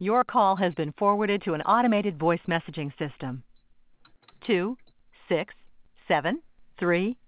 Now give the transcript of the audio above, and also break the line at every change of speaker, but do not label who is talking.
Your call has been forwarded to an automated voice messaging system. 2 6 7 3